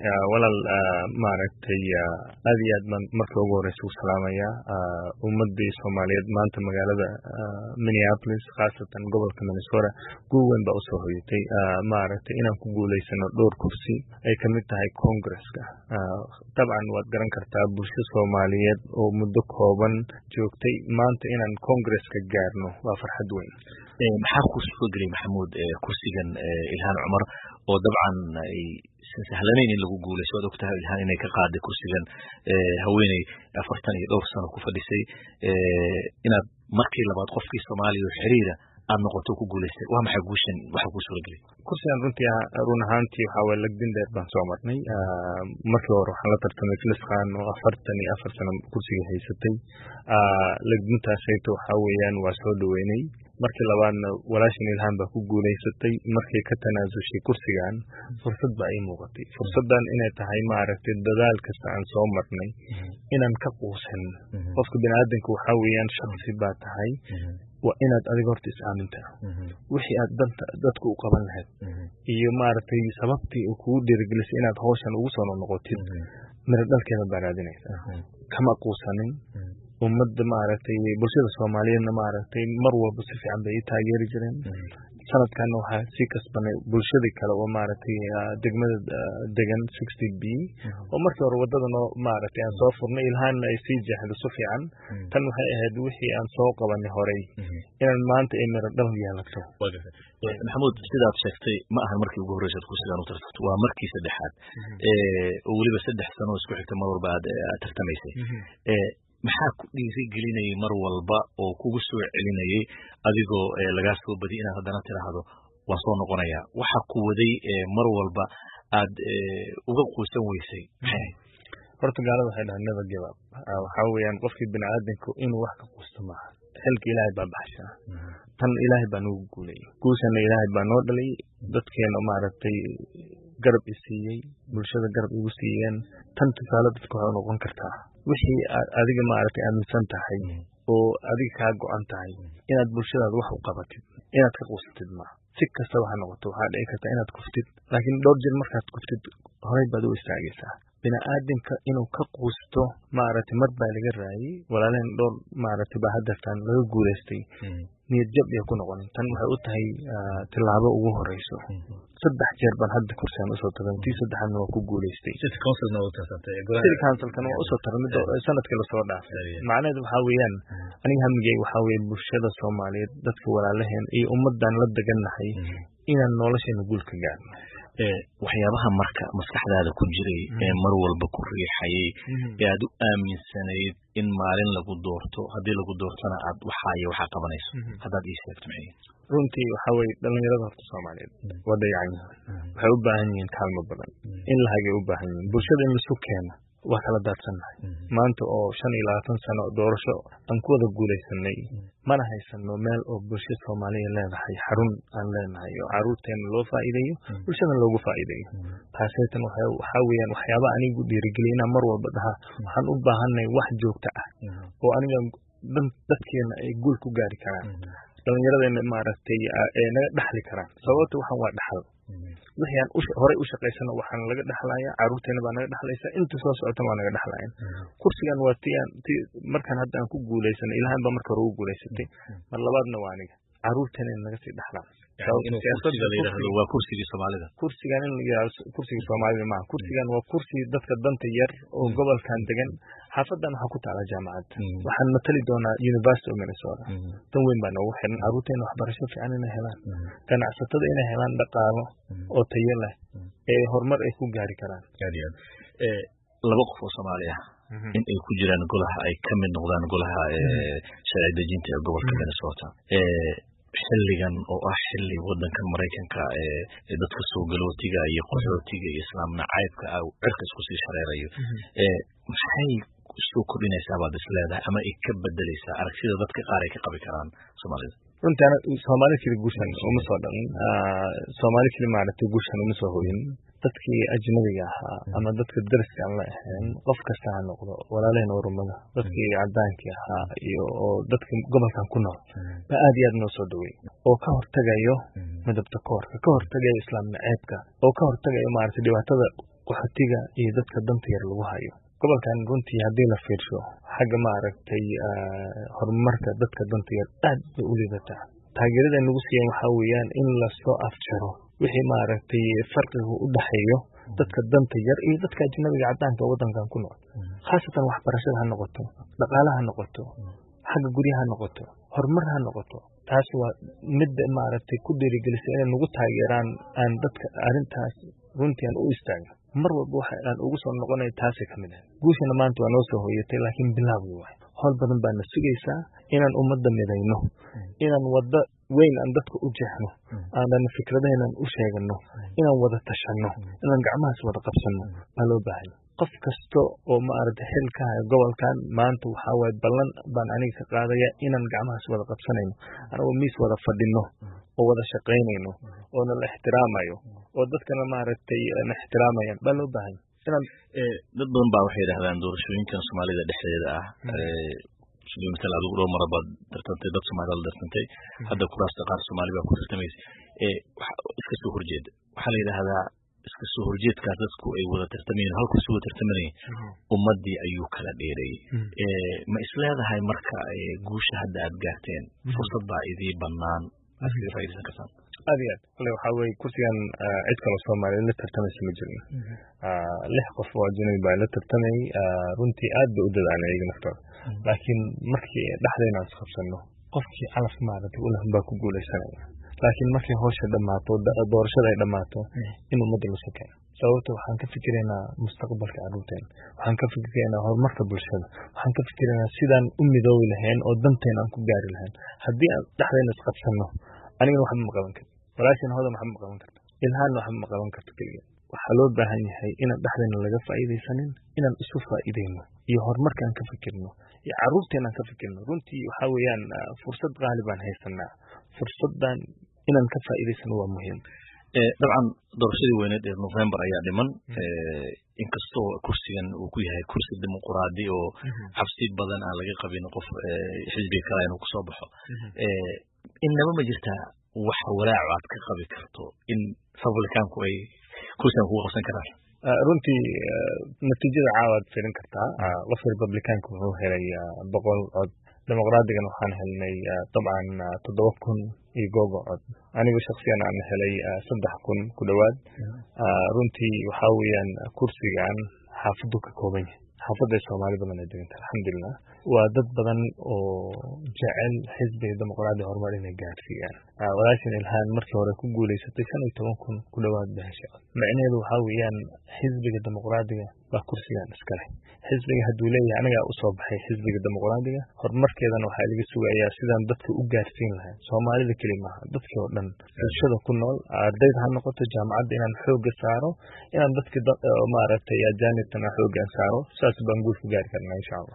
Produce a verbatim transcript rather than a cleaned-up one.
walal maaragtay aad iyo aad markii ugu horreysay u salaamaya ummadii Soomaaliyeed maanta magaalada Minneapolis khaasatan gobolka Minnesota guul weyn baa u soo hoyatay maaragtay inaan ku guuleysano dhowr kursi ay ka mid tahay Congress-ka dabcan waad garan kartaa bulshada Soomaaliyeed oo muddo kooban joogtay maanta inaan Congress-ka gaarno waa farxad weyn maxaa ku soo galay Maxamuud kursigan Ilhaan Cumar oo dabcan ay sahlanayn in lagu guuleysto oo ogtahay Ilhaan inay ka qaaday kursigan haweeney afartan iyo dhowr sano ku fadhisay inaad markii labaad qofkii Soomaaliya xiriira aad noqoto ku guuleystay waa maxay guushan waxa ku soo galay kursigan runtii run ahaantii waxa way lagdin dheer baan soo marnay markii hore waxaan la tartamay Filisqaan oo afartan iyo afar sano kursiga haysatay lagdintaas ayto waxa weeyaan waa soo dhaweynay markii labaadna walaashin Ilhaan baa ku guuleysatay markii ka tanaasushay kursigan fursad baa ay muuqatay fursadan inay tahay maaragtay dadaal kasta aan soo marnay inaan ka quusan qofka bini'aadamka waxa weeyaan shakhsi baa tahay waa inaad adiga horta is-aaminta wixii aad danta dadku u qaban lahayd iyo maaragtay sababtii uu kugu dhiirigelisay inaad hawshan ugu soo noqotid mira dhalkeeda baa raadinaysa kama quusanin ummadda maaragtay bulshada Soomaaliyeedna maaragtay mar walba si fiican bay taageeri jireen sanadkan waxa si kasbanay bulshada kale oo maaragtay degmada degan sixty B oo markii hore wadada noo maaragtay aan soo furnay Ilhaan ay sii jeexdo si fiican tan waxay ahayd wixii aan soo qabanay horey inaan maanta ay mira dhal yeelato Maxamuud sidaad sheegtay ma ahan markii ugu horeysay kursigan u tartanto waa markii saddexaad ee oo waliba saddex sano isku xigta mar walba aad tartamaysay ee maxaa ku dhiirigelinayay mar walba oo kugu soo celinayay adigoo laga soo badi inaad hadana tiraahdo waan soo noqonayaa waxa ku waday mar walba aad uga quusan weysay horta gaalada waxay dhahaan never give up waxa weeyaan qofkii bini'aadamku inuu wax ka quusto maaha xilka Ilaahay baa baxshaa tan Ilaahay baa nagu guuleeyay guushana Ilaahay baa noo dhalay dadkeena maaragtay garab isiiyay bulshada garab igu siiyeen tan tusaale dadku waxay noqon kartaa wixii adiga maaragtay aaminsan tahay oo adiga ka go'an tahay inaad bulshadaada wax u qabatid inaad ka quusatid ma si kasta waxa noqoto waxa dhici karta inaad kuftid laakiin dhowr jeer markaad kuftid horay baad u istaagaysaa bini'aadamka inuu ka quusto maaragtay mar baa laga raayay walaaleen dhowr maaragtay baa haddatan laga guuleystay niyad jab iyo ku noqon tan waxay u tahay tilaabo ugu horeyso saddex jeer baan hadda kursigan u soo tagay tii saddexna waa ku guuleystay city councilna waa tartantay city councilkana waa u soo tagay sanadkii la soo dhaafay macnaheedu waxa weeyaan aniga hamigay waxa weeye bulshada Soomaaliyeed dadka walaalaheen iyo ummadan la deganahay inaan nolosheena guul ka gaarno ee waxyaabaha marka maskaxdaada ku jiray ee mar walba ku riixayay ee aad u aaminsanayd in maalin lagu doorto hadii lagu doortana aad waxa ay waxa qabanayso hadaad ii sheegto maxay runtii waxa way dhalinyarada horta Soomaaliyeed wadayacan waxay u baahan yihiin kaalmo badan in la hagay u baahan yihiin bulshada in la isku keeno wax kala daadsanahay maanta oo shan iyo labaatan sano doorasho aan ku wada guuleysanay mana haysano meel oo bulshada Soomaaliyeed leedahay xarun aan leenahay oo caruurteena loo faa'iideeyo bulshada loogu faa'iideeyo taasaytan waxa weeyaan waxyaabo anigu dhiirigelina mar walba dhaha waxaan u baahanay wax joogto ah oo aniga dadkeena ay guul ku gaari karaan dhalinyaradeena maaragtay ee naga dhaxli karaan sababta waxaan waa dhaxal wixii aan hore u shaqeysano waxaan laga dhaxlayaa caruurteena baa naga dhaxlaysa inta soo socota waa naga dhaxlayaan kursigan waa tii markaan hadda aan ku guuleysanay Ilhaan baa marka hore ugu guuleysatay mar labaadna waa aniga caruurteena naga sii dhaxlaan waa kursigii Soomaalida kursigan in kursigii Soomaalida ma kursigan waa kursi dadka danta yar oo gobolkan degan xaafadan waxa ku taala jaamacad waxaan matali doonaa University of Minnesota tan weyn baa noogu xiran caruurteena waxbarasho fiican inay helaan ganacsatada inay helaan dhaqaalo oo tayo leh ee horumar ay ku gaari karaan ee laba qof oo Soomaali ah in ay ku jiraan golaha ay ka mid noqdaan golaha ee sharci dejinta ee gobolka Minnesota ee xilligan oo ah xilli wadanka Mareykanka ee dadka soo galootiga iyo qaxootiga iyo islaam nacaybka ah cirka isku sii shareerayo ee maxay soo kordhinaysaa baad isleedahay ama ay ka bedelaysaa aragtida dadka qaar ay ka qabi karaan Soomaalida runtii ana Soomaali kali guushan uma soo dhalin Soomaali kali maaragtay guushan uma soo hooyin dadkii ajnabiga ahaa ama dadka dariska aan la ahayn qof kasta ha noqdo walaaleen urumada dadkii cadaanka ahaa iyo dadka gobolkan ku nool ba aad iyo aad noo soo dhaway oo ka hortagayo midabta koorka ka hortagayo islaam naceebka oo ka hortagayo maaragtay dhibaatada qaxootiga iyo dadka danta yar lagu hayo gobolkan runtii haddii la fiirsho xagga ma aragtay horumarka dadka danta yar aad bay u liidataa taageerada nagu siiyeen waxaa weeyaan in la soo afjaro wixii ma aragtay farqiga u dhaxeeyo dadka danta yar iyo dadka ajnabiga cadaanka wadankan ku nool khaasatan waxbarashada ha noqoto dhaqaalaha ha noqoto xagga guryaha ha noqoto horumar ha noqoto taas waa mid ma aragtay ku dhiirigelisay inay nagu taageeraan aan dadka arrintaas runtii aan u istaagno mar walba waxa aan ugu soo noqonay taas ka mid ah guushana maanta waa noo soo hooyatay laakiin bilaawi waay hol badan baa na sugaysaa inaan ummadda midayno inaan wada weyn aan dadka u jeexno aanan fikradaheenan u sheegano inaan wada tashano inaan gacmahaas wada qabsano baa loo baahan qof kasta oo ma aragtay xilka haya gobolkan maanta waxaa waaye ballan baan aniga ka qaadaya inaan gacmahaas wada qabsanayno anagoo miis wada fadhino oo wada shaqaynayno oo na la ixtiraamayo oo dadkana ma aragtay na ixtiraamayaan baa loo baahan inaan dad badan baa waxay yidhahdaan doorashooyinkan soomaalida dhexdeeda ah sidii masala adigu dhowr mara baad dartantay dad soomaalida la dartantay hadda kuraasta qaar soomaali baa ku tartamaysa iska soo horjeeda waxaa la yidhahdaa iska soo horjeedkaas dadku ay wada tartamayeen halku soo tartamayeen ummadii ayuu kala dheereeyay ma isleedahay marka guusha hadda aad gaarteen fursad baa idii bannaan aad kaga faa'iidaysan kartaan aad iyo aad kale waxaa weeye kursigan cid kale soomaaliyeed la tartamaysa ma jirno lix qof oo ajnabi baa la tartamay runtii aad bay u dadaaleen iyaga naftooda laakiin markii dhexdayna aan isqabsano qofkii calaf maaragtay u lahan baa ku guulaysanaya laakiin markii hawsha dhammaato doorashada ay dhammaato in ummadda la sokeeyo sababta waxaan ka fikiraynaa mustaqbalka carruurteena waxaan ka fikiraynaa horumarka bulshada waxaan ka fikiraynaa sidaan u midoobi lahayn oo danteena aan ku gaari lahayn haddii aan dhexdayna isqabsano anigana waxba ma qaban karto walaashin hodan waxba ma qaban karto ilhaanna waxba ma qaban karto keliya waxaa loo baahan yahay inaan dhexdayna laga faa'iidaysanin inaan isu faa'iidayno iyo horumarkaan ka fikirno iyo carruurteenaan ka fikirno runtii waxaa weeyaan fursad qaali baan haysanaa fursaddan inaan ka faa'iidaysano waa muhiim dabcan doorashadii weyneed ee November ayaa dhiman inkastoo kursigan uu ku yahay kursi dimuqraadi oo xabsi badan aan laga qabin qof xisbiga kale inuu ku soo baxo inaba ma jirtaa wax walaac aad ka qabi karto in republicanku ay kursigan ku qabsan karaan runtii natiijada caawaad fiirin kartaa qofka republicanku wuxuu helay boqol cod dimuqraadigan waxaan helnay dabcan toddoba kun iyo googo cod anigu shakhsiyan aan helay saddex kun ku dhowaad runtii waxaa weeyaan kursigan xaafadu ka kooban yahay xaafadda Soomaali badan ay degan tahay alxamdulillah waa dad badan oo jecel xisbiga dimuqraadiga horumar inay gaarsiiyaan walaashin ilhaan markii hore ku guuleysatay shan iyo toban kun ku dhowaad bahasha macnaheedu waxaa weeyaan xisbiga dimuqraadiga waa kursigan iska leh xisbiga hadduu leeyahay anigaa u soo baxay xisbiga dimuqraadiga horumarkeedana waxaa laga sugayaa sidaan dadka u gaarsiin lahayn Soomaalida keli maaha dadkii oo dhan bulshada ku nool ardayda ha noqoto jaamacadda inaan xoogga saaro inaan dadka maaragtay ajaanibtana xoogga saaro saas baan guul ku gaari karnaa insha Allah